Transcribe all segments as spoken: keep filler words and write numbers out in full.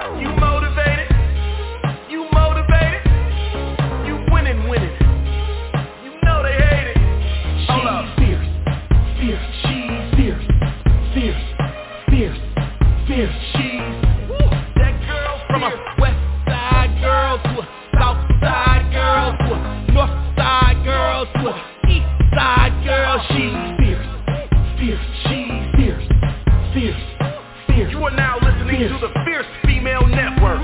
You motivated? You motivated? You winning, winning. You know they hate it. Hold up. Fierce, fierce, she's fierce, fierce, fierce, fierce, she's. Woo, that girl from a west side girl to a south side girl to a north side girl to a east side girl. She's fierce, fierce, she's fierce, fierce, fierce. You are now listening fierce. to the Fierce Female Network.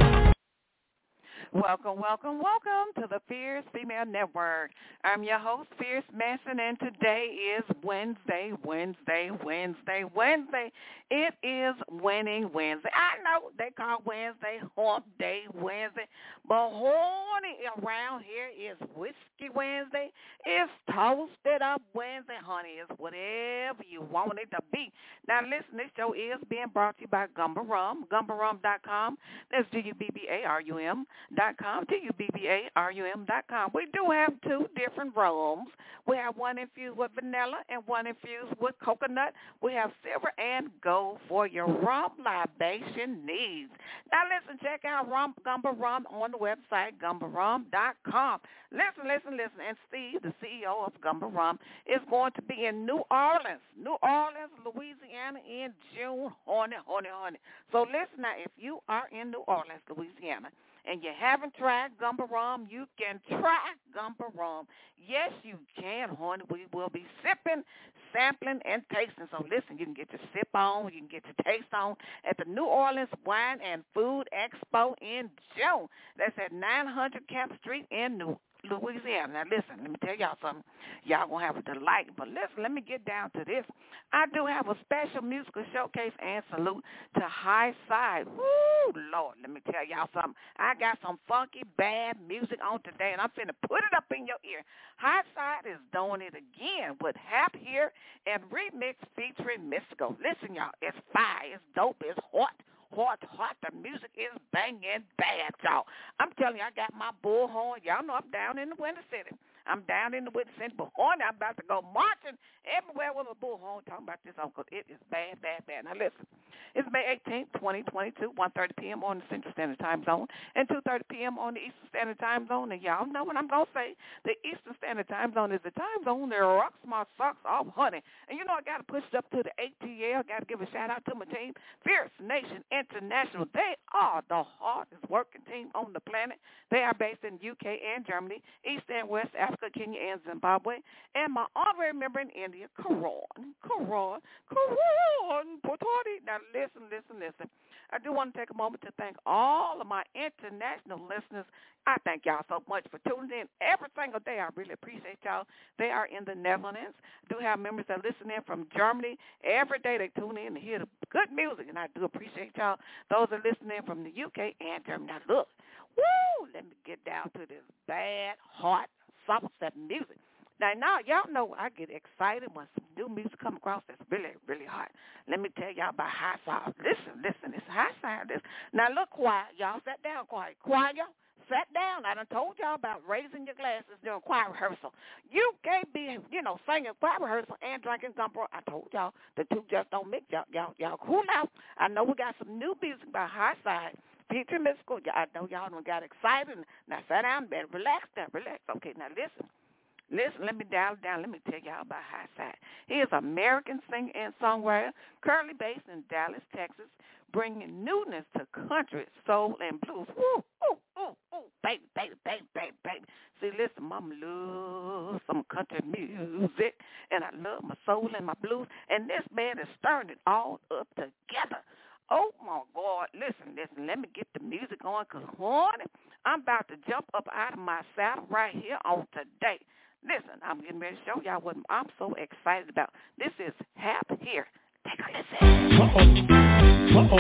Welcome, welcome, welcome to the Fierce Female Network. I'm your host, Fierce Manson, and today is Wednesday, Wednesday, Wednesday, Wednesday. It is Winning Wednesday. I know they call Wednesday Hump Day Wednesday, but honey, around here is Whiskey Wednesday. It's Toasted Up Wednesday, honey. It's whatever you want it to be. Now, listen, this show is being brought to you by Gumba Rum, gumba rum dot com. That's G U B B A R U M dot com, G U B B A R U M dot com. We do have two different rums. We have one infused with vanilla and one infused with coconut. We have silver and gold for your rum libation needs. Now, listen, check out rum, Gumba Rum on the website, gumba rum dot com. Listen, listen, listen. And Steve, the C E O of Gumba Rum, is going to be in New Orleans, New Orleans, Louisiana in June. Honey, honey, honey. So listen now, if you are in New Orleans, Louisiana, and you haven't tried Gumba Rum, you can try Gumba Rum. Yes, you can, honey. We will be sipping, sampling, and tasting. So listen, you can get your sip on, you can get your taste on at the New Orleans Wine and Food Expo in June. That's at nine hundred Camp Street in New Louisiana. Now, listen, let me tell y'all something. Y'all going to have a delight. But listen, let me get down to this. I do have a special musical showcase and salute to High Side. Woo, Lord, let me tell y'all something. I got some funky, bad music on today, and I'm finna put it up in your ear. High Side is doing it again with Hap here and remix featuring Mystical. Listen, y'all, it's fire. It's dope. It's hot. Hot, hot, the music is banging bad, y'all. I'm telling you, I got my bullhorn. Y'all know I'm down in the Winter City. I'm down in the Winter City, but honey, I'm about to go marching everywhere with a bullhorn talking about this because it is bad, bad, bad. Now, listen, it's May eighteenth, twenty twenty-two, one thirty p.m. on the Central Standard Time Zone and two thirty p.m. on the Eastern Standard Time Zone, and y'all know what I'm going to say. The Eastern Standard Time Zone is the time zone that rocks my socks off, honey. And you know I got to push it up to the A T L. Got to give a shout-out to my team, Fierce Nation International. They are the hardest working team on the planet. They are based in U K and Germany, East and West Africa, Kenya, and Zimbabwe. And my honorary member in India, Karan, Karan, Karan Potati. Now, listen, listen, listen. I do want to take a moment to thank all of my international listeners. I thank y'all so much for tuning in every single day. I really appreciate y'all. They are in the Netherlands. I do have members that listen in from Germany. Every day they tune in to hear the good music, and I do appreciate y'all. Those that listen in from the U K and Germany. Now, look, woo, let me get down to this bad, hot, Somerset music. Now, now, y'all know I get excited when some new music come across that's really, really hot. Let me tell y'all about High Side. Listen, listen, it's High Side. This. Now, look, quiet. Y'all sat down quiet. Quiet, y'all. Sat down. I done told y'all about raising your glasses during choir rehearsal. You can't be, you know, singing choir rehearsal and drinking gumbo. I told y'all the two just don't mix. Y'all, y'all, y'all cool out. I know we got some new music by High Side. Featuring Mystical. I know y'all done got excited. Now, sit down, better relax now, relax. Okay, now listen. Listen, let me dial it down. Let me tell y'all about High Side. He is an American singer and songwriter, currently based in Dallas, Texas, bringing newness to country, soul, and blues. Woo, ooh, ooh, ooh, baby, baby, baby, baby, baby. See, listen, mama loves some country music, and I love my soul and my blues, and this man is stirring it all up together. Oh, my God. Listen, listen, let me get the music on, because, honey, I'm about to jump up out of my saddle right here on today. Listen, I'm getting ready to show y'all what I'm so excited about. This is Hap here. Take a listen. Uh-oh. Uh-oh.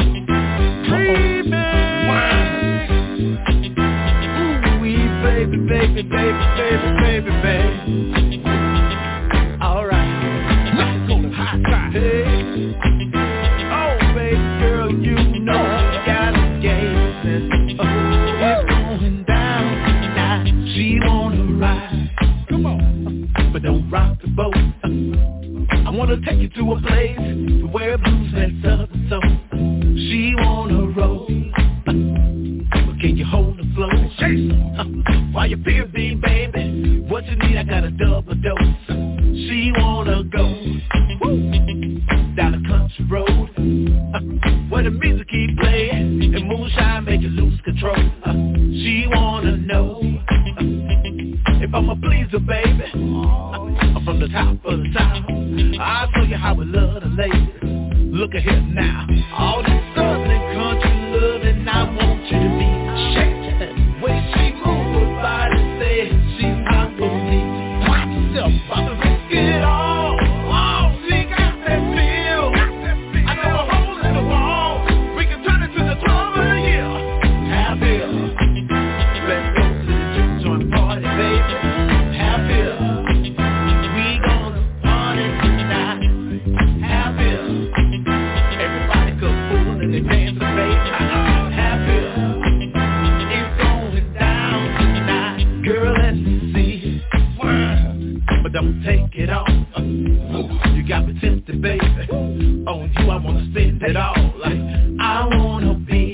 Uh-oh. Ooh, baby, baby, baby, baby, baby, baby. All right. Let's go to High Side. Hey. Oh, baby girl, you know you got a game. Oh, it's going down tonight. She wanna ride. Come on, but don't rock the boat. I wanna take you to a place where blues sets up so she wanna keep playing, and moonshine make you lose control. Uh, she wanna know uh, if I'm a pleaser, baby. Uh, I'm from the top of the town. I'll show you how we love the ladies. Look at here now, all this southern country loving, I want you to be shaking. Way she move her body, say she's hot for me. Watch yourself, about to risk it all. Oh, she got that feel. I know a hole in the wall. We can turn it to the club of the year. Have here, let's go to the juke joint party, baby. Have here, we gonna party tonight. Have here, everybody go fool and they dance the bass. Have here, it's going down tonight. Girl, let's see. But don't take it all. You got me tempted, baby. On you I wanna spend it all. Like I wanna be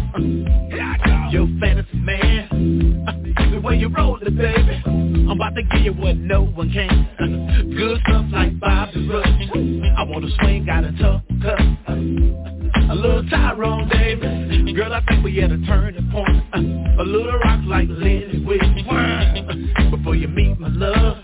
your fantasy man. The way you roll it, baby, I'm about to give you what no one can. Good stuff like Bobby Rush. I wanna swing out a tough cut. A little Tyrone Davis. Girl, I think we at a turning point. A little rock like Lenny Williams. Before you meet my love,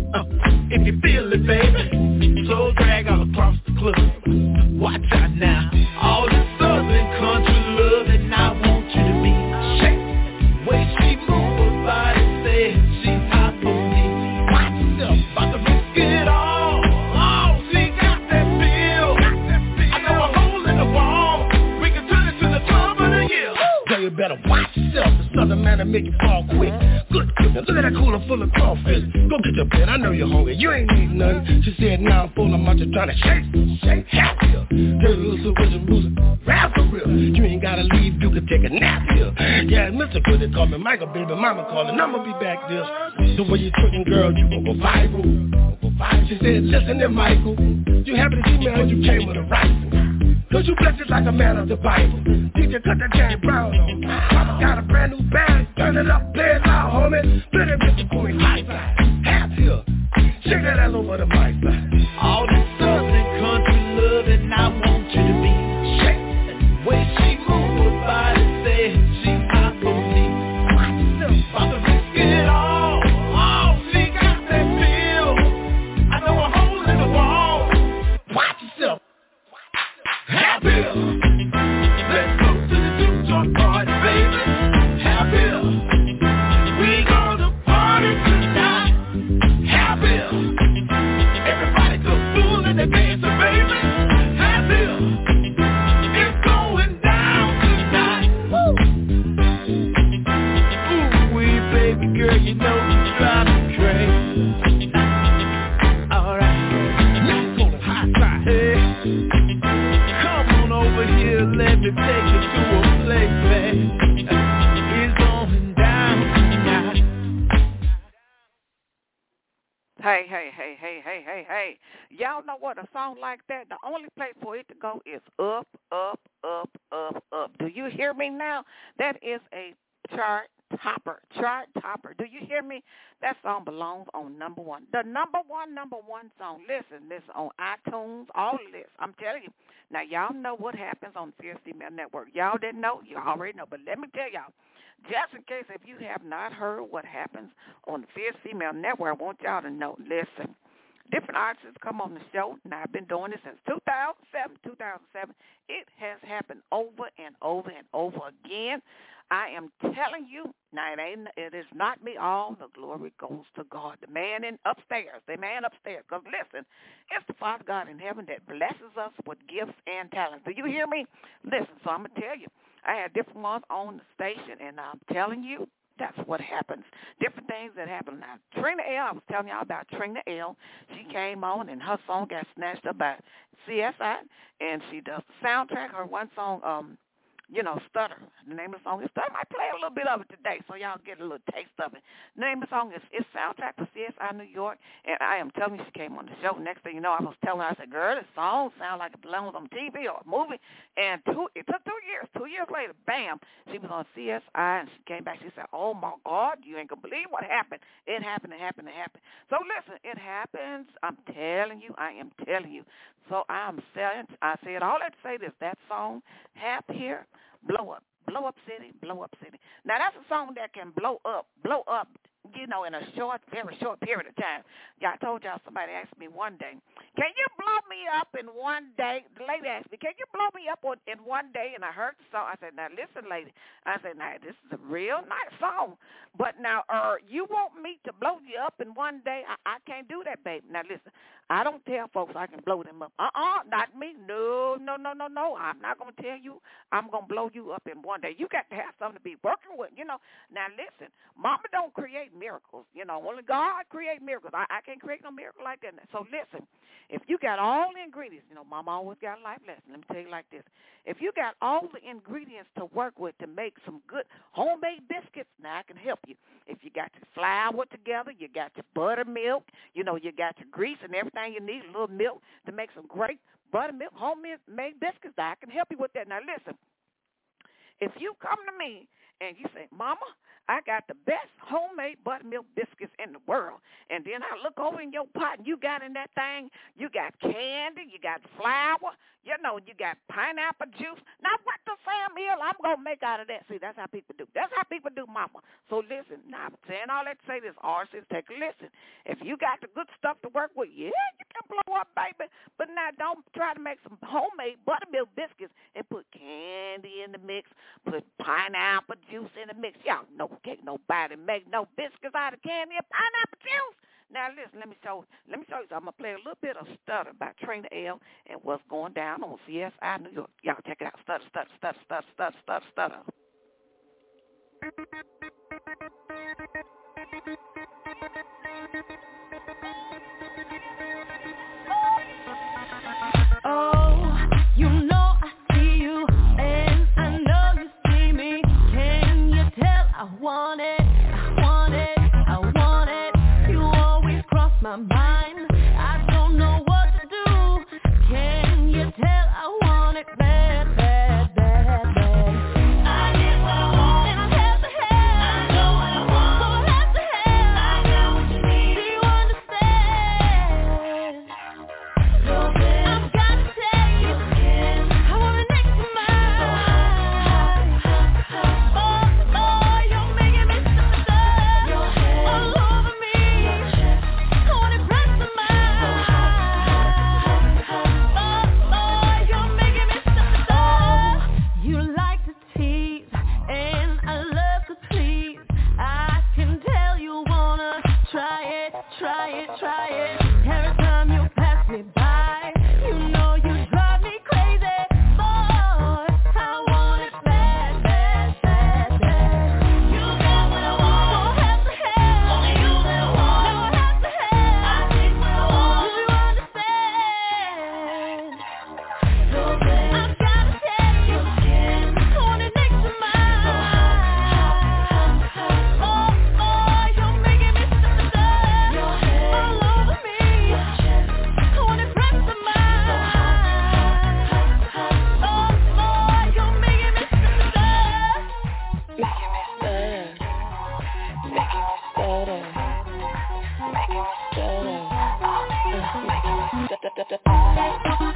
if you feel it, baby, so drag all across the club. Watch out now, all this southern country love, and I want you to be shaking. Way she move her body, say she's hot for me. Watch yourself, about to risk it all. Oh, she got that feel. I know a hole in the wall. We can turn it to the club of the year. Girl, you better watch yourself. The southern man will make you fall quick. Good goodness, look at that cooler full of crawfish. Go get your pen, I know you're hungry. You ain't eating nothing. She said, now I'm full, I'm out just trying to shake, shake, happier. Girl, you lose some losing, rap for real. You ain't gotta leave, you can take a nap here. Yeah, Mister Goody call me Michael, baby, mama calling, I'ma be back this. The way you twerking, girl, you gon' go viral. Go viral. She said, listen there, Michael, you happy to see me when you came with a rifle. Cause you blessed like a man of the Bible. Did you cut that James Brown on? Mama got a brand new bag. Turn it up, play it loud, homie. Play that Mister Boy high five. Half here. Shake that ass over the mic. All this southern country love, and I want you to be shaking. Way she move her body, say she's hot for me. Watch yourself, about to risk it all. Oh, she got that feel. I know a hole in the wall. Watch yourself. Happy, let's go to the juke joint party, baby. Happy, we gonna party tonight. Happy, everybody go fool and they dancing, baby. Happy, it's going down tonight. Woo, ooh wee, baby girl, you know you drive me crazy. All right, let's go to high side. Hey. Over here, let me take you to a place, man. It's going down tonight. Hey, hey, hey, hey, hey, hey, hey. Y'all know what? A song like that, the only place for it to go is up, up, up, up, up. Do you hear me now? That is a chart topper, chart topper. Do you hear me? That song belongs on number one. The number one, number one song. Listen, listen, on iTunes, all of this. I'm telling you. Now, y'all know what happens on the Fierce Female Network. Y'all didn't know? You already know. But let me tell y'all, just in case if you have not heard what happens on the Fierce Female Network, I want y'all to know, listen, different artists come on the show, and I've been doing this since two thousand seven, two thousand seven. It has happened over and over and over again. I am telling you, now it, ain't, it is not me. All the glory goes to God, the man in upstairs, the man upstairs. Because listen, it's the Father God in heaven that blesses us with gifts and talents. Do you hear me? Listen, so I'm going to tell you, I had different ones on the station, and I'm telling you, that's what happens. Different things that happen. Now, Trina L., I was telling y'all about Trina L. She came on, and her song got snatched up by C S I, and she does the soundtrack. Her one song, um, you know, Stutter. The name of the song is Stutter. I might play a little bit of it today so y'all get a little taste of it. The name of the song is It's Soundtrack for C S I New York, and I am telling you, she came on the show. Next thing you know, I was telling her, I said, girl, this song sounds like it belongs on T V or a movie. And two, it took two years. Two years later, bam, she was on C S I, and she came back. She said, oh, my God, you ain't going to believe what happened. It happened, it happened, it happened. So listen, it happens. I'm telling you, I am telling you. So I'm saying, I said all that to say this, that song, Happy Here, Blow Up. Blow Up City, Blow Up City. Now, that's a song that can blow up, blow up, you know, in a short, very short period of time. Yeah, I told y'all, somebody asked me one day, can you blow me up in one day? The lady asked me, can you blow me up in one day? And I heard the song. I said, now, listen, lady. I said, now, this is a real nice song. But now, uh, you want me to blow you up in one day? I, I can't do that, baby. Now, listen, I don't tell folks I can blow them up. Uh-uh, not me. No, no, no, no, no. I'm not going to tell you I'm going to blow you up in one day. You got to have something to be working with, you know. Now, listen, mama don't create miracles. You know, only God create miracles. I, I can't create no miracle like that. So, listen, if you got all the ingredients, you know, mama always got a life lesson. Let me tell you like this. If you got all the ingredients to work with to make some good homemade biscuits, now I can help you. If you got your flour together, you got your buttermilk, you know, you got your grease and everything you need, a little milk to make some great buttermilk homemade biscuits, I can help you with that. Now, listen, if you come to me and you say, Mama, I got the best homemade buttermilk biscuits in the world, and then I look over in your pot and you got in that thing, you got candy, you got flour, you know, you got pineapple juice. Now, what the Sam Hill I'm going to make out of that? See, that's how people do. That's how people do, Mama. So, listen, now, I'm saying all that to say this, artists, take a listen. If you got the good stuff to work with, yeah, you can blow up, baby. But now, don't try to make some homemade buttermilk biscuits and put candy in the mix, put pineapple juice in the mix. Y'all know, can't nobody make no biscuits out of candy and pineapple juice. Now, listen, let me show let me show you something. I'm going to play a little bit of Stutter by Trina L. and what's going down on C S I New York. Y'all check it out. Stutter, stutter, stutter, stutter, stutter, stutter, stutter. Oh, you know I see you, and I know you see me. Can you tell I want it? I want it, I want it. You always cross my mind. I don't know what to do. Can you tell I want it bad, bad, bad, bad? I get what I want, and I have to have. I know what I want, so I have to have. I got what you need. Do you understand? So then I've got to tell you again. I want it next to mine. So high, high, high. Oh, oh, you're making me stuff your head all over me. Your chest. I want it pressed to mine. So high, high, high. Oh, oh, you're making me stuff. You like to tease, and I love to please. I can tell you wanna try it, try it, try it. Every time you pass me by, you know you drive me crazy. Boy, I want it bad, bad, bad, bad. You got what I want, don't have to have. Only you that I want, don't have to have. I think what I want, do you understand? So then I've got to tell you again. I want it next to mine. So high, high, high. Oh, oh, you're making me stuff your head all over me. Your chest. I want it pressed to mine. So high, high, high. Oh, oh, you're making me stutter. Making me stutter. Making me stutter. Making me stutter. Uh, Making me stutter.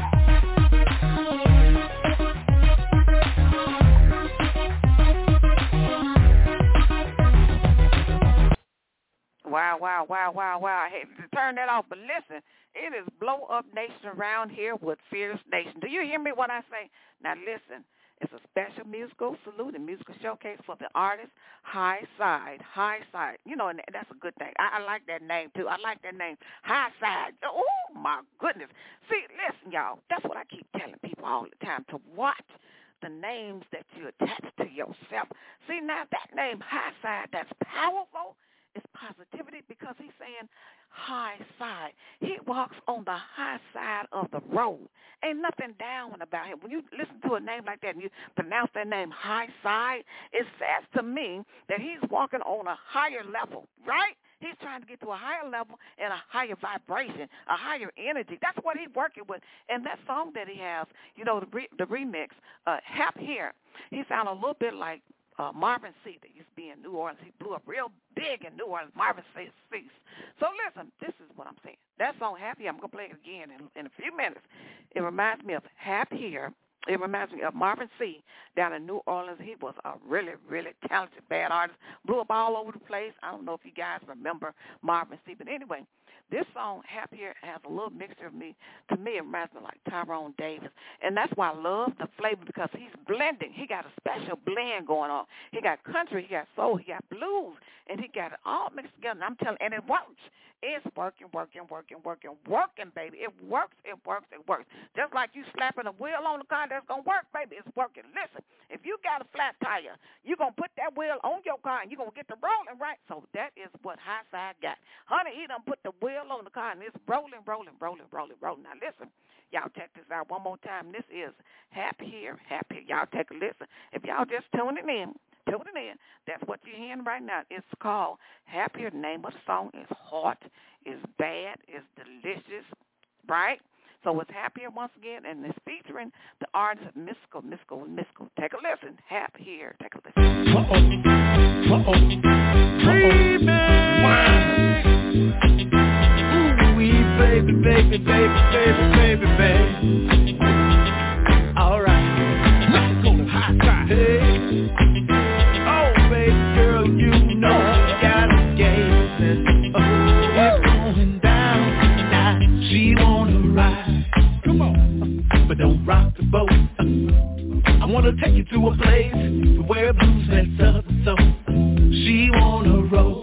Wow, wow, wow, wow, wow. I hate to turn that off, but listen, it is Blow Up Nation around here with Fierce Nation. Do you hear me when I say, now listen, it's a special musical salute and musical showcase for the artist, High Side, High Side. You know, and that's a good thing. I, I like that name, too. I like that name, High Side. Oh, my goodness. See, listen, y'all, that's what I keep telling people all the time, to watch the names that you attach to yourself. See, now that name, High Side, that's powerful. It's positivity because he's saying high side. He walks on the high side of the road. Ain't nothing down about him. When you listen to a name like that and you pronounce that name high side, it says to me that he's walking on a higher level, right? He's trying to get to a higher level and a higher vibration, a higher energy. That's what he's working with. And that song that he has, you know, the, re- the remix, uh, Happy Here, he sounded a little bit like Uh, Marvin Cease, that used to be in New Orleans. He blew up real big in New Orleans, Marvin Cease. So listen, this is what I'm saying. That song, Happy, I'm going to play it again in, in a few minutes. It reminds me of Happier. It reminds me of Marvin C. down in New Orleans. He was a really, really talented bad artist. Blew up all over the place. I don't know if you guys remember Marvin C. But anyway, this song, Happier, has a little mixture of me. To me, it reminds me like Tyrone Davis. And that's why I love the flavor, because he's blending. He got a special blend going on. He got country, he got soul, he got blues, and he got it all mixed together. And I'm telling you, and it works. It's working, working, working, working, working, baby. It works, it works, it works. Just like you slapping a wheel on the car, that's going to work, baby. It's working. Listen, if you got a flat tire, you're going to put that wheel on your car, and you're going to get the rolling, right? So that is what High Side got. Honey, he done put the wheel on the car, and it's rolling, rolling, rolling, rolling, rolling. Now, listen, y'all check this out one more time. This is Happier, Happier. Y'all take a listen. If y'all just tuning in, tuning in, that's what you're hearing right now. It's called Happier. The name of the song is hot, it's bad, it's delicious, right? So it's Happier once again, and it's featuring the artist Mystical, Mystical, Mystical. Take a listen. Happier. Take a listen. Uh-oh. Uh-oh. Remix. Ooh-wee, baby, baby, baby, baby, baby, baby. All right. Mystical, high side. Hey. Oh, baby girl, you know you got a game. Oh, it's going down tonight. She wanna ride. Come on. But don't rock the boat. I wanna take you to a place where blues and southern soul. She wanna roll.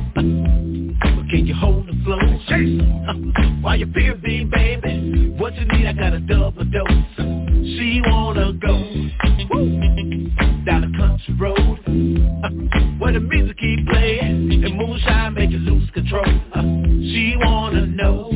But can you hold the flow? While you feel me, baby, what you need, I got a double dose. She wanna go woo, down the country road, uh, where the music keep playing and moonshine make you lose control. Uh, she wanna know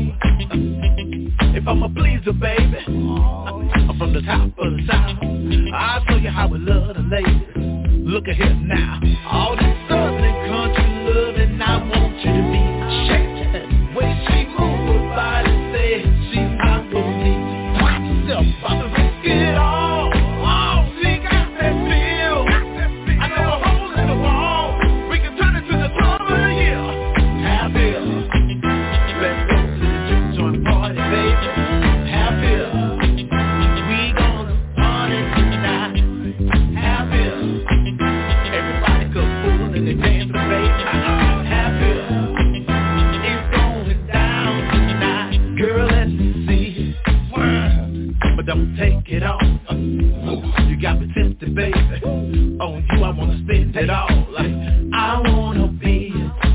uh, if I'm a pleaser, baby. Uh, I'm from the top of the south. I'll show you how we love the ladies. Look at here now, all this southern country loving, I want you to be shaking. Way she move her body, say she's hot for me. Watch yourself, about to risk it all. Oh, she got that feel. I know a hole in the wall. We can turn it to the club of the year. Happy, let's go to the juke joint party, baby. Happy, we gonna party tonight. Happy, everybody go fool and they dance with baby. Happy, it's going down tonight. Girl, let me see. But don't take it all. You got me tempted, baby. On you I wanna spend it all. I wanna be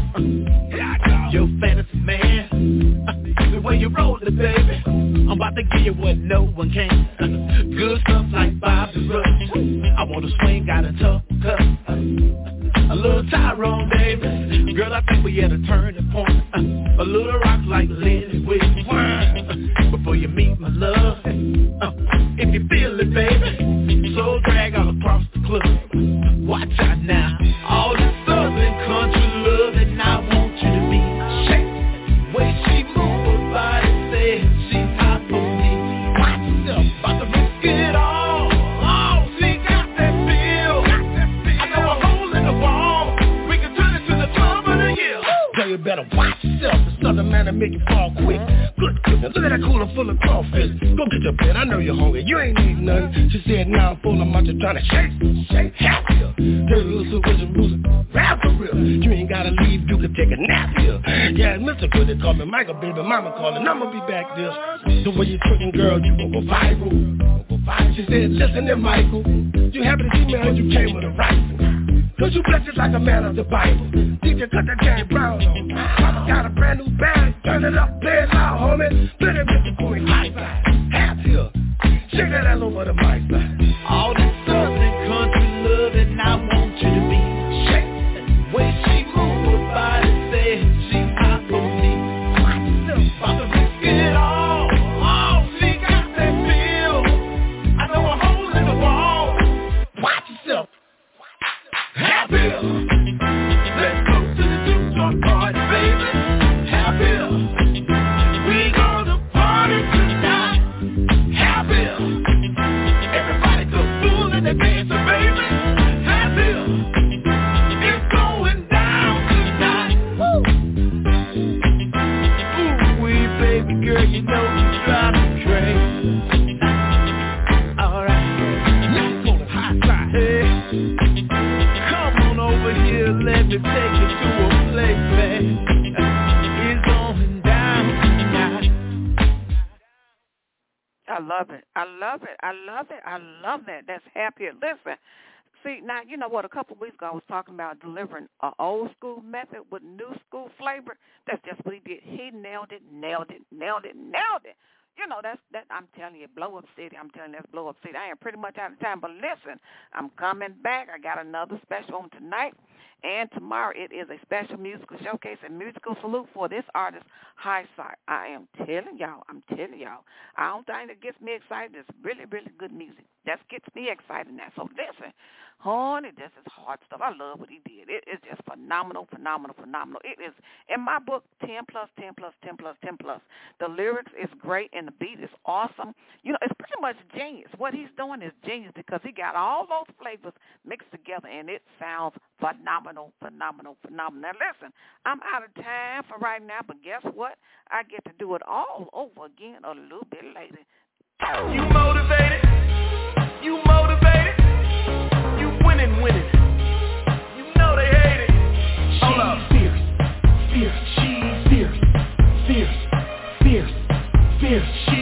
your fantasy man. The way you roll it, baby, I'm about to give you what no one can. Good stuff like Bobby Rush. I wanna swing out a tough cut. A little Tyrone Davis. Girl, I think we at a turning point. A little rock like Lenny Williams. Before you meet my love, if you feel it, baby, so drag all across the club. Watch out now, all this southern country love, and I want you to be shaking. Way she move her body, say she's hot for me. Watch yourself, about to risk it all. Oh, she got that feel. I know a hole in the wall. We can turn it to the club of the year. Girl, you better watch yourself. The southern man will make you fall quick. Good, good. Now look at that cooler full of crawfish. Go get your pen, I know you're hungry. You ain't eating nothing. She said, now I'm full, I'm out there trying to shake, shake, happier. Dirty little supervision blues, rap for real. You ain't gotta leave, you can take a nap here. Yeah, Mister Good, they call me Michael, baby, mama calling, I'ma be back this. The way you twerking, girl, you gon' go viral. Go viral. She said, listen there, Michael, you happy to see me when you came with a rifle. Cause you blessed just like a man of the Bible. D J cut that James Brown on. Mama got a brand new bag. Turn it up, play it loud, homie. Play that Mister Boy high five. Half here. Shake that ass over the mic side. All this southern country love, and I want you to be shaking. Way she move her body, say she's hot for me. Watch yourself, about to risk it all. Oh, she got that feel. I know a hole in the wall. Watch yourself. Happy, let's go to the juke joint party, baby. Happy, we gonna party tonight. Happy, everybody go fool and they dancing, baby. Happy, it's going down tonight. Woo! Ooh, wee, baby girl, you know you drive me crazy. Come on over here, let me take you to a place, man. It's going down tonight. I love it. I love it. I love it. I love that. That's happier. Listen, see, now, you know what, a couple of weeks ago I was talking about delivering an old school method with new school flavor. That's just what he did. He nailed it, nailed it, nailed it, nailed it. You know, that's that. I'm telling you, blow up city. I'm telling you, that's blow up city. I am pretty much out of time, but listen, I'm coming back. I got another special on tonight and tomorrow. It is a special musical showcase and musical salute for this artist, High Side. I am telling y'all, I'm telling y'all, I don't think that gets me excited. It's really, really good music. That gets me excited now. So listen, honey, this is hard stuff. I love what he did. It is just phenomenal, phenomenal, phenomenal. It is, in my book, ten plus, ten plus, ten plus, ten plus. The lyrics is great and the beat is awesome. You know, it's pretty much genius. What he's doing is genius because he got all those flavors mixed together and it sounds phenomenal, phenomenal, phenomenal. Now listen, I'm out of time for right now, but guess what? I get to do it all over again a little bit later. You motivated, you motivated, you winning, winning. You know they hate it. Hold up. Fierce, fierce, she's fierce, fierce, fierce, fierce, she